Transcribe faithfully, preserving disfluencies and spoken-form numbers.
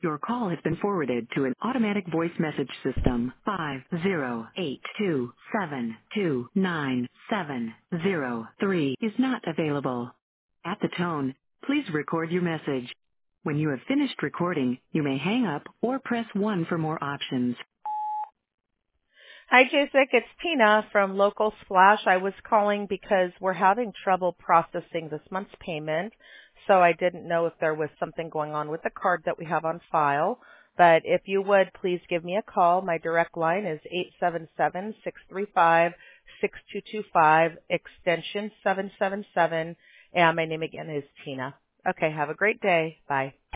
Your call has been forwarded to an automatic voice message system. Five zero eight two seven two nine seven zero three is not available. At the tone, please record your message. When you have finished recording, you may hang up or press one for more options. Hi, Jasek. It's Tina from Local Splash. I was calling because we're having trouble processing this month's payment, so I didn't know if there was something going on with the card that we have on file. But if you would, please give me a call. My direct line is eight seven seven, six three five, six two two five, extension seven seven seven, and my name again is Tina. Okay, have a great day. Bye.